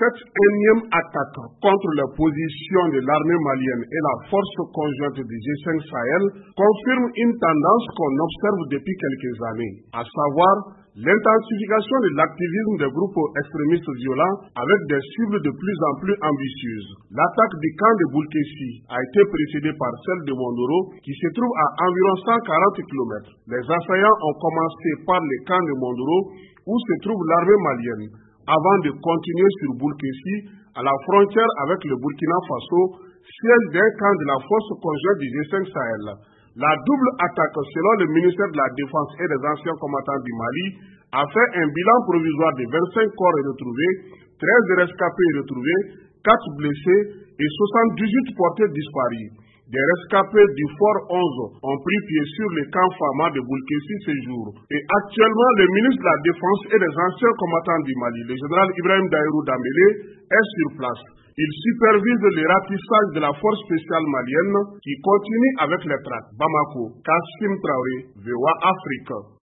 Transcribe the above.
Cette énième attaque contre les positions de l'armée malienne et la force conjointe du G5 Sahel confirme une tendance qu'on observe depuis quelques années, à savoir l'intensification de l'activisme des groupes extrémistes violents avec des cibles de plus en plus ambitieuses. L'attaque du camp de Boulkessi a été précédée par celle de Mondoro qui se trouve à environ 140 km. Les assaillants ont commencé par le camp de Mondoro où se trouve l'armée malienne avant de continuer sur Boulkessi à la frontière avec le Burkina Faso, siège d'un camp de la force conjointe du G5 Sahel. La double attaque, selon le ministère de la Défense et des anciens combattants du Mali, a fait un bilan provisoire de 25 corps retrouvés, 13 rescapés retrouvés, 4 blessés et 78 portés disparus. Des rescapés du Fort 11 ont pris pied sur le camp Fama de Boulkessi ce jour. Et actuellement, le ministre de la Défense et des anciens combattants du Mali, le général Ibrahim Daïrou Dambélé, est sur place. Il supervise le ratissage de la force spéciale malienne qui continue avec les traques. Bamako, Kassim Traoré, VOA Afrique.